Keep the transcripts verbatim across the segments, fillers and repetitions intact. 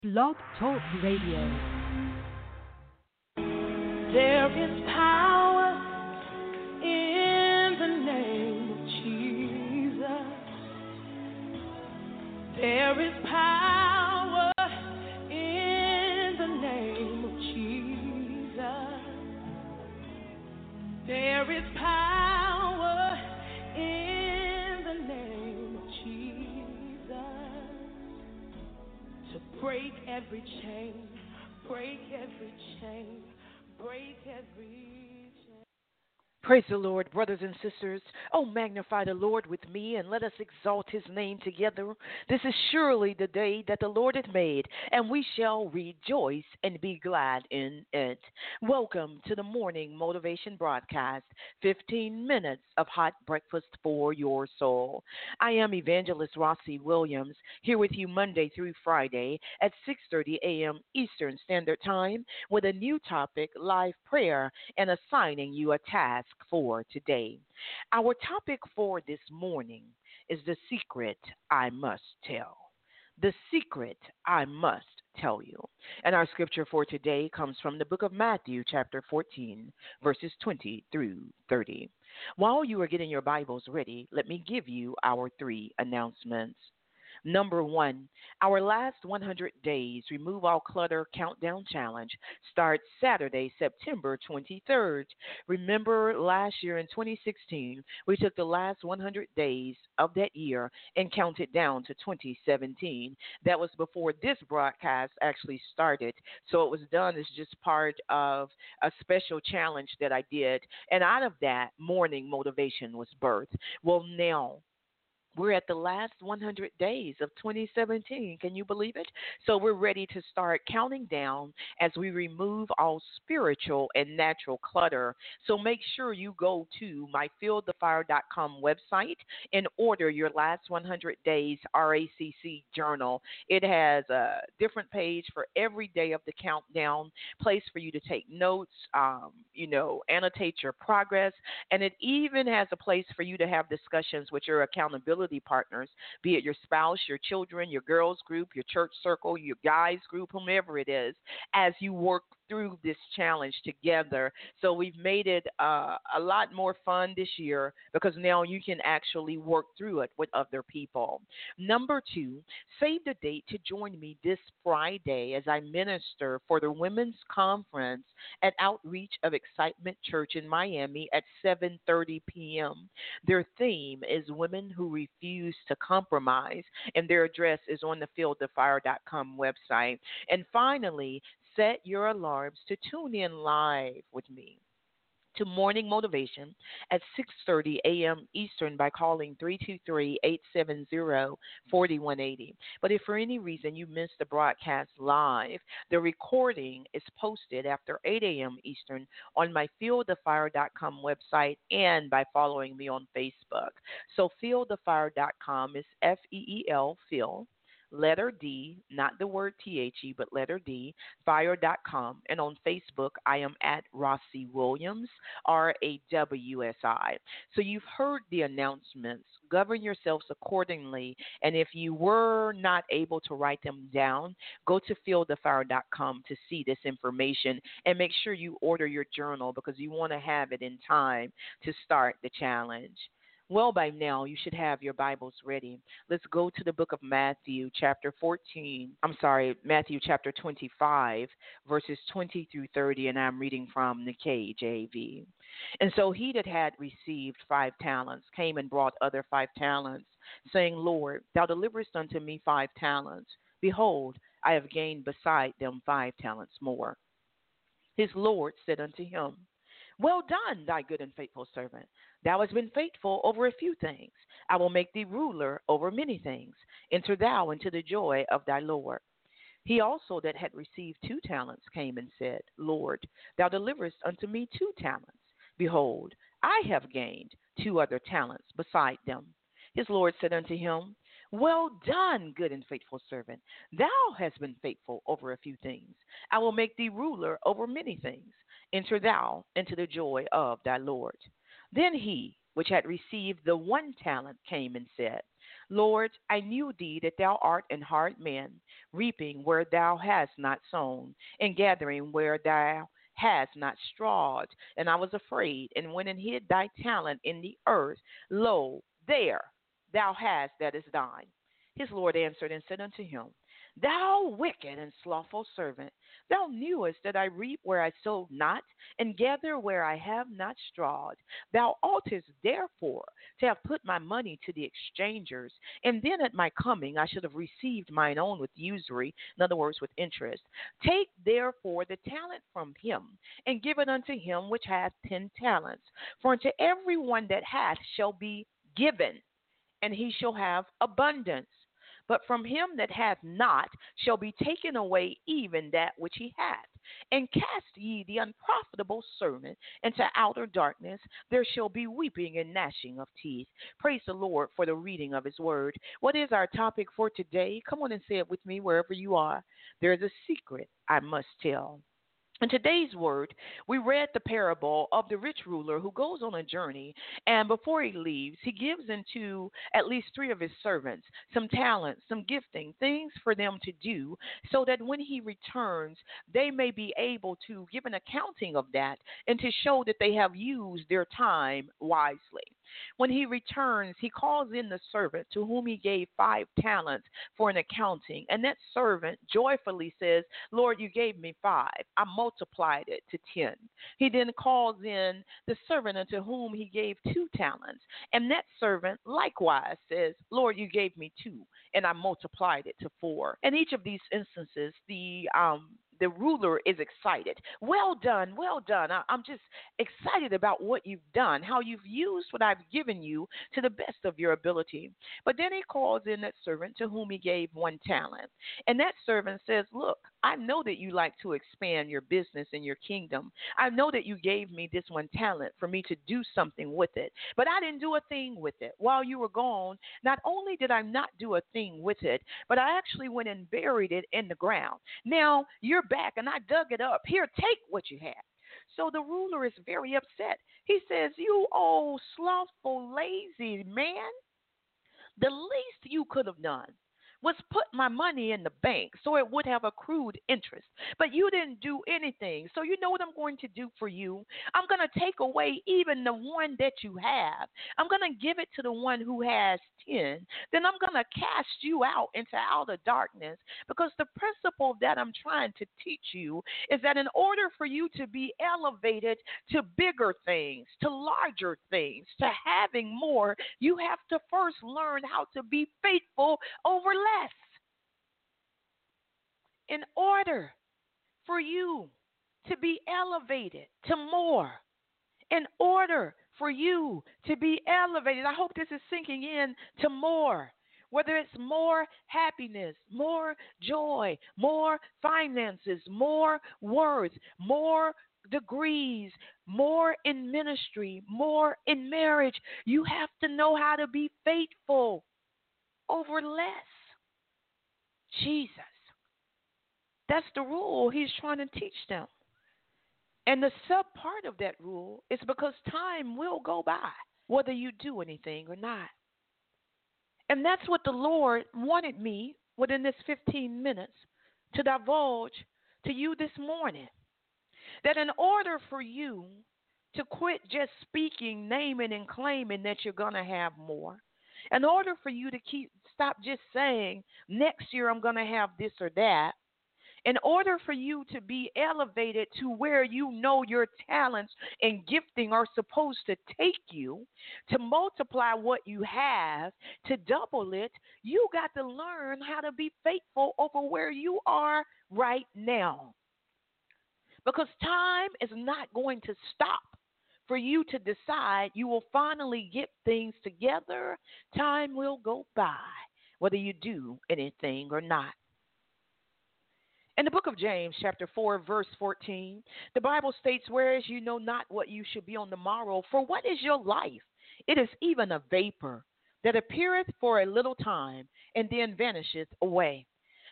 Blog Talk Radio. There is power in the name of Jesus. There is power in the name of Jesus. There is power in the name of Jesus to break every chain, break every chain, break every chain. Praise the Lord, brothers and sisters. Oh, magnify the Lord with me, and let us exalt his name together. This is surely the day that the Lord hath made, and we shall rejoice and be glad in it. Welcome to the morning motivation broadcast, fifteen minutes of hot breakfast for your soul. I am Evangelist Rossi Williams, here with you Monday through Friday at six thirty a.m. Eastern Standard Time with a new topic, live prayer, and assigning you a task for today. Our topic for this morning is the secret I must tell. The secret I must tell you. And our scripture for today comes from the book of Matthew, chapter fourteen, verses twenty through thirty. While you are getting your Bibles ready, let me give you our three announcements. Number one, our last one hundred days Remove All Clutter Countdown Challenge starts Saturday, September twenty-third. Remember last year in twenty sixteen, we took the last one hundred days of that year and counted down to twenty seventeen. That was before this broadcast actually started. So it was done as just part of a special challenge that I did. And out of that, morning motivation was birthed. Well, now, we're at the last one hundred days of twenty seventeen. Can you believe it? So we're ready to start counting down as we remove all spiritual and natural clutter. So make sure you go to my fuel the fire dot com website and order your last one hundred days R A C C journal. It has a different page for every day of the countdown, place for you to take notes, um, you know, annotate your progress, and it even has a place for you to have discussions with your accountability partners, be it your spouse, your children, your girls group, your church circle, your guys group, whomever it is, as you work through this challenge together. So we've made it uh, a lot more fun this year because now you can actually work through it with other people. Number two, save the date to join me this Friday as I minister for the Women's Conference at Outreach of Excitement Church in Miami at seven thirty p.m. Their theme is Women Who Refuse to Compromise, and their address is on the fuel the fire dot com website. And finally, set your alarms to tune in live with me to Morning Motivation at six thirty a.m. Eastern by calling three two three, eight seven zero, four one eight zero. But if for any reason you missed the broadcast live, the recording is posted after eight a.m. Eastern on my fuel the fire dot com website and by following me on Facebook. So fuel the fire dot com is F E E L, Phil, letter D, not the word T H E, but letter D, fire dot com. And on Facebook, I am at Rossi Williams, R A W S I. So you've heard the announcements. Govern yourselves accordingly. And if you were not able to write them down, go to fuel the fire dot com to see this information and make sure you order your journal because you want to have it in time to start the challenge. Well, by now, you should have your Bibles ready. Let's go to the book of Matthew, chapter fourteen. I'm sorry, Matthew, chapter twenty-five, verses twenty through thirty, and I'm reading from the K J V. And so he that had received five talents came and brought other five talents, saying, Lord, thou deliverest unto me five talents. Behold, I have gained beside them five talents more. His Lord said unto him, Well done, thy good and faithful servant. Thou hast been faithful over a few things. I will make thee ruler over many things. Enter thou into the joy of thy Lord. He also that had received two talents came and said, Lord, thou deliverest unto me two talents. Behold, I have gained two other talents beside them. His Lord said unto him, Well done, good and faithful servant. Thou hast been faithful over a few things. I will make thee ruler over many things. Enter thou into the joy of thy Lord. Then he, which had received the one talent, came and said, Lord, I knew thee that thou art an hard man, reaping where thou hast not sown, and gathering where thou hast not strawed. And I was afraid, and went and hid thy talent in the earth. Lo, there thou hast that is thine. His Lord answered and said unto him, Thou wicked and slothful servant, thou knewest that I reap where I sowed not, and gather where I have not strawed. Thou oughtest therefore to have put my money to the exchangers, and then at my coming I should have received mine own with usury, in other words, with interest. Take therefore the talent from him, and give it unto him which hath ten talents. For unto every one that hath shall be given, and he shall have abundance. But from him that hath not shall be taken away even that which he hath. And cast ye the unprofitable servant into outer darkness. There shall be weeping and gnashing of teeth. Praise the Lord for the reading of his word. What is our topic for today? Come on and say it with me wherever you are. There is a secret I must tell. In today's word, we read the parable of the rich ruler who goes on a journey, and before he leaves, he gives into at least three of his servants some talents, some gifting, things for them to do, so that when he returns, they may be able to give an accounting of that and to show that they have used their time wisely. When he returns, he calls in the servant to whom he gave five talents for an accounting, and that servant joyfully says, Lord, you gave me five. I multiplied it to ten. He then calls in the servant unto whom he gave two talents, and that servant likewise says, Lord, you gave me two, and I multiplied it to four. In each of these instances, the um, the ruler is excited. Well done, well done. I, I'm just excited about what you've done, how you've used what I've given you to the best of your ability. But then he calls in that servant to whom he gave one talent. And that servant says, look, I know that you like to expand your business and your kingdom. I know that you gave me this one talent for me to do something with it, but I didn't do a thing with it. While you were gone, not only did I not do a thing with it, but I actually went and buried it in the ground. Now you're back and I dug it up. Here, take what you have. So the ruler is very upset. He says, you old slothful, lazy man, the least you could have done was put my money in the bank so it would have accrued interest. But you didn't do anything. So you know what I'm going to do for you? I'm going to take away even the one that you have. I'm going to give it to the one who has ten. Then I'm going to cast you out into outer darkness, because the principle that I'm trying to teach you is that in order for you to be elevated to bigger things, to larger things, to having more, you have to first learn how to be faithful over less. In order for you to be elevated to more, in order for you to be elevated, I hope this is sinking in to more, whether it's more happiness, more joy, more finances, more worth, more degrees, more in ministry, more in marriage, you have to know how to be faithful over less. Jesus. That's the rule he's trying to teach them. And the sub part of that rule is because time will go by, whether you do anything or not. And that's what the Lord wanted me within this fifteen minutes to divulge to you this morning. That in order for you to quit just speaking, naming, and claiming that you're going to have more, in order for you to keep stop just saying, next year I'm going to have this or that, in order for you to be elevated to where you know your talents and gifting are supposed to take you, to multiply what you have, to double it, you got to learn how to be faithful over where you are right now. Because time is not going to stop for you to decide you will finally get things together. Time will go by, whether you do anything or not. In the book of James, chapter four, verse fourteen, the Bible states, whereas you know not what you should be on the morrow, for what is your life? It is even a vapor that appeareth for a little time and then vanisheth away.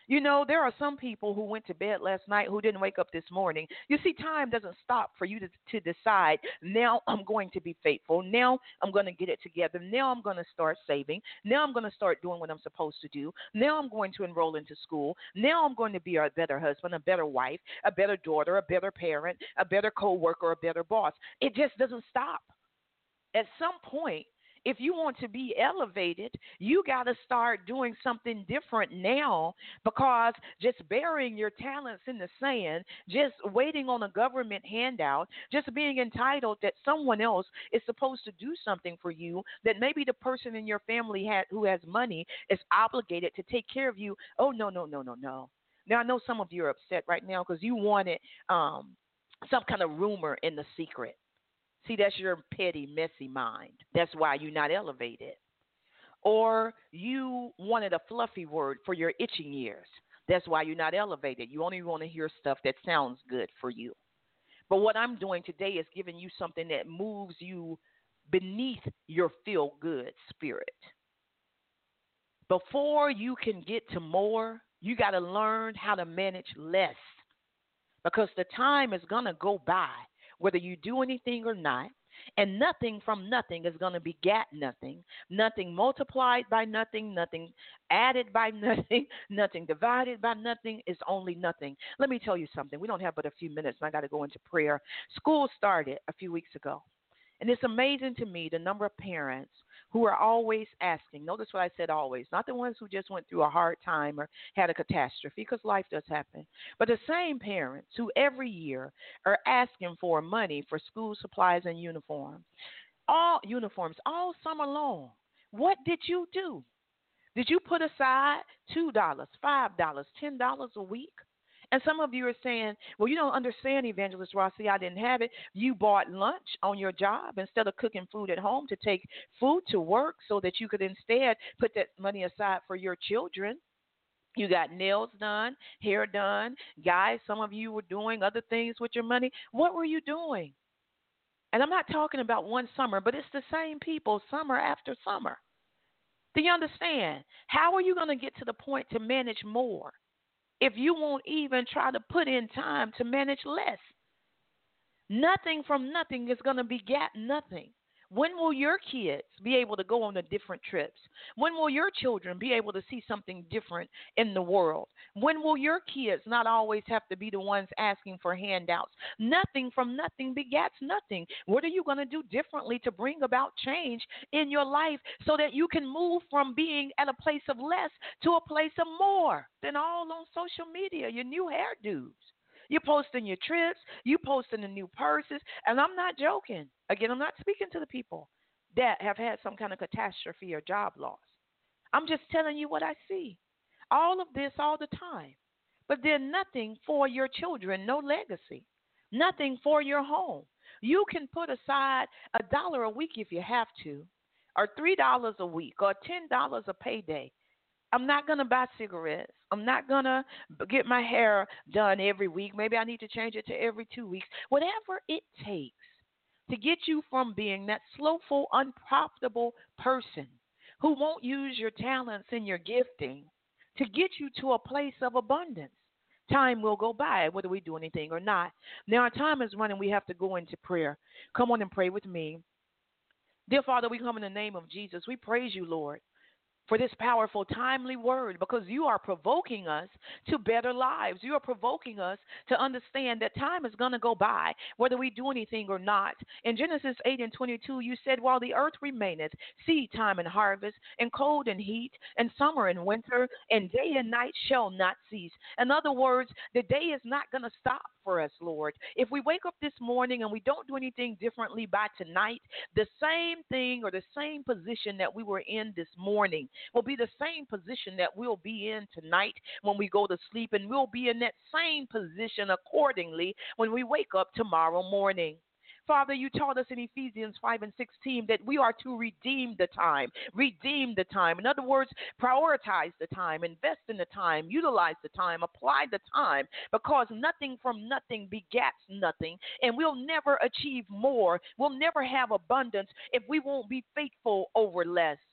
You know, there are some people who went to bed last night who didn't wake up this morning. You see, time doesn't stop for you to, to decide, now I'm going to be faithful. Now I'm going to get it together. Now I'm going to start saving. Now I'm going to start doing what I'm supposed to do. Now I'm going to enroll into school. Now I'm going to be a better husband, a better wife, a better daughter, a better parent, a better coworker, a better boss. It just doesn't stop. At some point, if you want to be elevated, you got to start doing something different now, because just burying your talents in the sand, just waiting on a government handout, just being entitled that someone else is supposed to do something for you, that maybe the person in your family had, who has money is obligated to take care of you. Oh, no, no, no, no, no. Now, I know some of you are upset right now because you wanted um, some kind of rumor in the secret. See, that's your petty, messy mind. That's why you're not elevated. Or you wanted a fluffy word for your itching ears. That's why you're not elevated. You only want to hear stuff that sounds good for you. But what I'm doing today is giving you something that moves you beneath your feel-good spirit. Before you can get to more, you got to learn how to manage less, because the time is going to go by whether you do anything or not, and nothing from nothing is going to beget nothing, nothing multiplied by nothing, nothing added by nothing, nothing divided by nothing is only nothing. Let me tell you something. We don't have but a few minutes, and I got to go into prayer. School started a few weeks ago, and it's amazing to me the number of parents who are always asking. Notice what I said always, not the ones who just went through a hard time or had a catastrophe, because life does happen, but the same parents who every year are asking for money for school supplies and uniforms, all uniforms, all summer long. What did you do? Did you put aside two dollars, five dollars, ten dollars a week? And some of you are saying, well, you don't understand, Evangelist Rossi, I didn't have it. You bought lunch on your job instead of cooking food at home to take food to work so that you could instead put that money aside for your children. You got nails done, hair done. Guys, some of you were doing other things with your money. What were you doing? And I'm not talking about one summer, but it's the same people summer after summer. Do you understand? How are you going to get to the point to manage more if you won't even try to put in time to manage less? Nothing from nothing is going to beget nothing. When will your kids be able to go on the different trips? When will your children be able to see something different in the world? When will your kids not always have to be the ones asking for handouts? Nothing from nothing begets nothing. What are you going to do differently to bring about change in your life so that you can move from being at a place of less to a place of more than all on social media, your new hairdos? You're posting your trips. You posting the new purses. And I'm not joking. Again, I'm not speaking to the people that have had some kind of catastrophe or job loss. I'm just telling you what I see. All of this all the time. But then nothing for your children, no legacy. Nothing for your home. You can put aside a dollar a week if you have to, or three dollars a week, or ten dollars a payday. I'm not going to buy cigarettes. I'm not going to get my hair done every week. Maybe I need to change it to every two weeks. Whatever it takes to get you from being that slowful, unprofitable person who won't use your talents and your gifting to get you to a place of abundance. Time will go by, whether we do anything or not. Now, our time is running. We have to go into prayer. Come on and pray with me. Dear Father, we come in the name of Jesus. We praise you, Lord, for this powerful, timely word, because you are provoking us to better lives. You are provoking us to understand that time is going to go by, whether we do anything or not. In Genesis eight and twenty-two, you said, while the earth remaineth, seed time and harvest, and cold and heat, and summer and winter, and day and night shall not cease. In other words, the day is not going to stop for us, Lord. If we wake up this morning and we don't do anything differently by tonight, the same thing or the same position that we were in this morning will be the same position that we'll be in tonight when we go to sleep, and we'll be in that same position accordingly when we wake up tomorrow morning. Father, you taught us in Ephesians five and sixteen that we are to redeem the time, redeem the time. In other words, prioritize the time, invest in the time, utilize the time, apply the time, because nothing from nothing begets nothing, and we'll never achieve more. We'll never have abundance if we won't be faithful over less.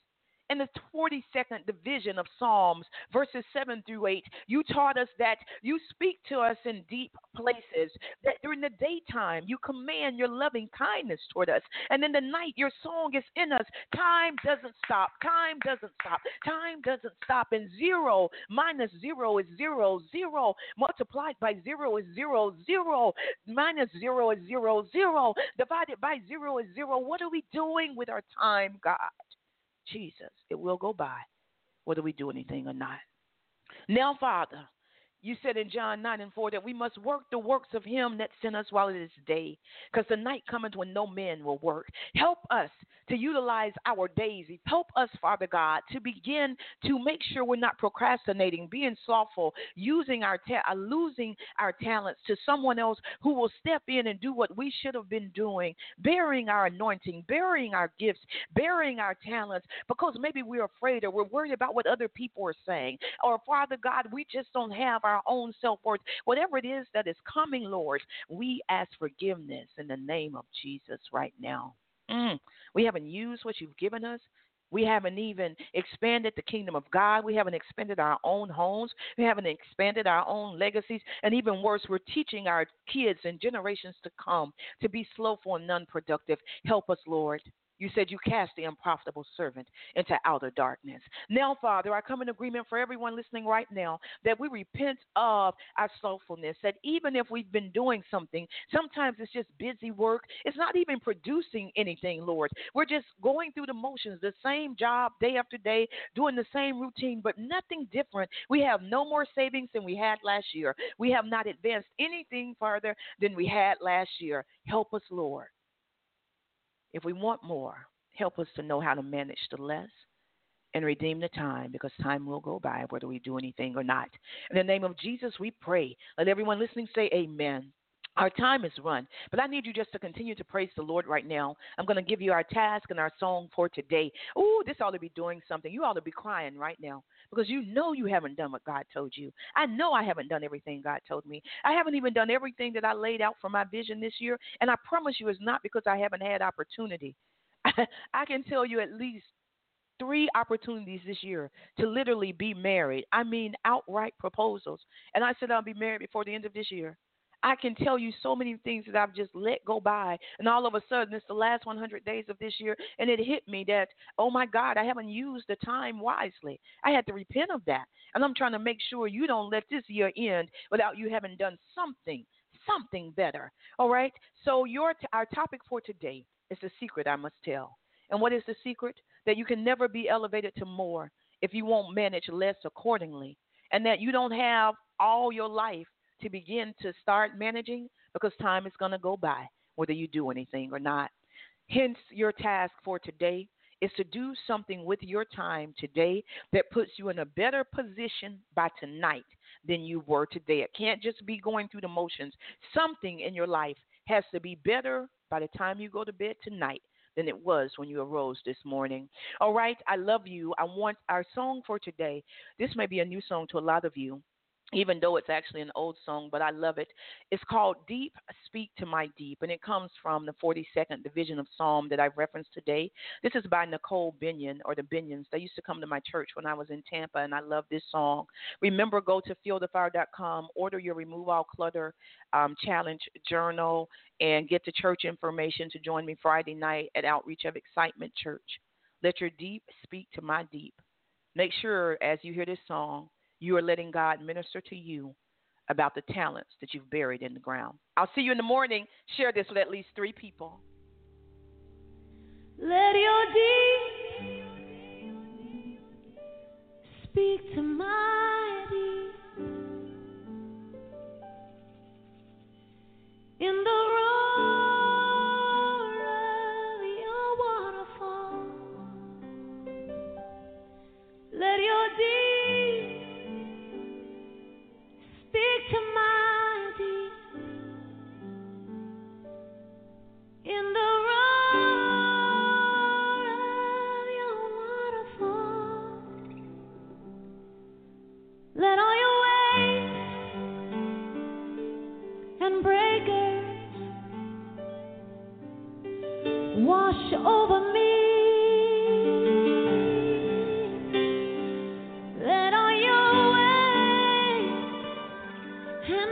In the forty-second division of Psalms, verses seven through eight, you taught us that you speak to us in deep places, that during the daytime you command your loving kindness toward us, and in the night your song is in us. Time doesn't stop. Time doesn't stop. Time doesn't stop. And zero minus zero is zero. Zero multiplied by zero is zero. Zero minus zero is zero. Zero divided by zero is zero. What are we doing with our time, God? Jesus, it will go by whether we do anything or not. Now, Father, you said in John nine and four that we must work the works of him that sent us while it is day, because the night cometh when no man will work. Help us to utilize our days. Help us, Father God, to begin to make sure we're not procrastinating, being slothful, using our ta- uh, losing our talents to someone else who will step in and do what we should have been doing, bearing our anointing, bearing our gifts, bearing our talents, because maybe we're afraid or we're worried about what other people are saying. Or, Father God, we just don't have our own self-worth. Whatever it is that is coming, Lord, we ask forgiveness in the name of Jesus right now. Mm. We haven't used what you've given us. We haven't even expanded the kingdom of God. We haven't expanded our own homes. We haven't expanded our own legacies. And even worse, we're teaching our kids and generations to come to be slothful and unproductive. Help us, Lord. You said you cast the unprofitable servant into outer darkness. Now, Father, I come in agreement for everyone listening right now that we repent of our slothfulness, that even if we've been doing something, sometimes it's just busy work. It's not even producing anything, Lord. We're just going through the motions, the same job day after day, doing the same routine, but nothing different. We have no more savings than we had last year. We have not advanced anything further than we had last year. Help us, Lord. If we want more, help us to know how to manage the less and redeem the time, because time will go by whether we do anything or not. In the name of Jesus, we pray. Let everyone listening say amen. Our time is run, but I need you just to continue to praise the Lord right now. I'm going to give you our task and our song for today. Ooh, this ought to be doing something. You ought to be crying right now because you know you haven't done what God told you. I know I haven't done everything God told me. I haven't even done everything that I laid out for my vision this year, and I promise you it's not because I haven't had opportunity. I can tell you at least three opportunities this year to literally be married. I mean, outright proposals. And I said I'll be married before the end of this year. I can tell you so many things that I've just let go by, and all of a sudden it's the last one hundred days of this year, and it hit me that, oh my God, I haven't used the time wisely. I had to repent of that, and I'm trying to make sure you don't let this year end without you having done something, something better. All right, so your t- our topic for today is the secret I must tell. And what is the secret? That you can never be elevated to more if you won't manage less accordingly, and that you don't have all your life to begin to start managing, because time is going to go by whether you do anything or not. Hence, your task for today is to do something with your time today that puts you in a better position by tonight than you were today. It can't just be going through the motions. Something in your life has to be better by the time you go to bed tonight than it was when you arose this morning. All right, I love you. I want our song for today. This may be a new song to a lot of you, even though it's actually an old song, but I love it. It's called Deep, Speak to My Deep, and it comes from the forty-second division of Psalm that I've referenced today. This is by Nicole Binion, or the Binions. They used to come to my church when I was in Tampa, and I love this song. Remember, go to fuel the fire dot com, order your Remove All Clutter um, Challenge journal, and get the church information to join me Friday night at Outreach of Excitement Church. Let your deep speak to my deep. Make sure, as you hear this song, you are letting God minister to you about the talents that you've buried in the ground. I'll see you in the morning. Share this with at least three people. Let your deep speak to my deep. In the roar of your waterfall, let your deep speak to my deep. In the roar of your waterfall, let all your waves and breakers wash over me.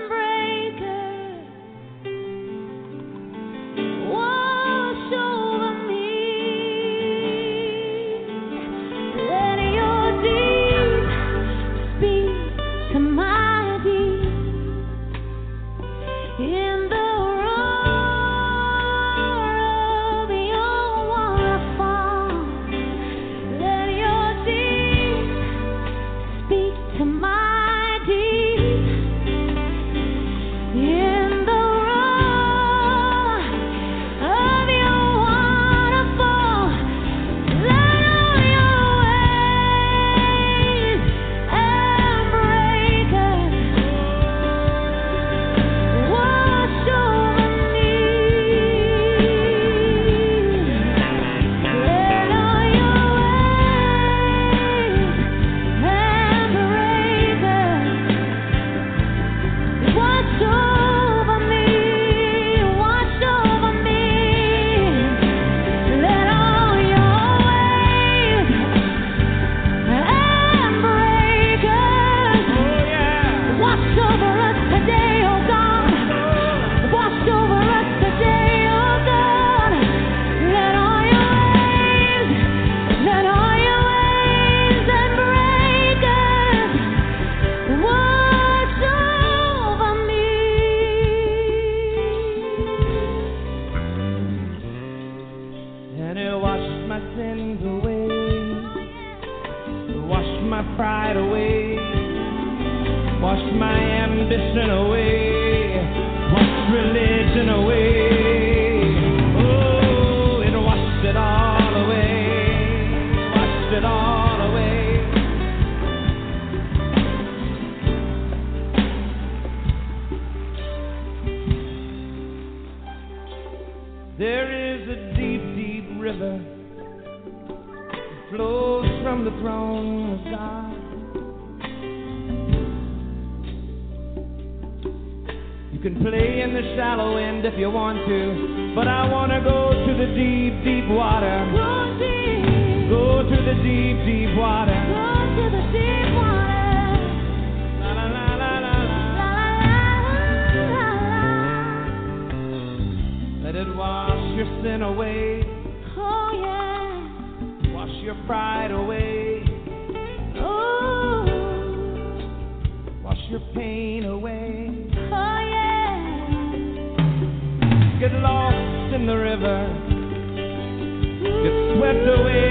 Get lost in the river, get swept away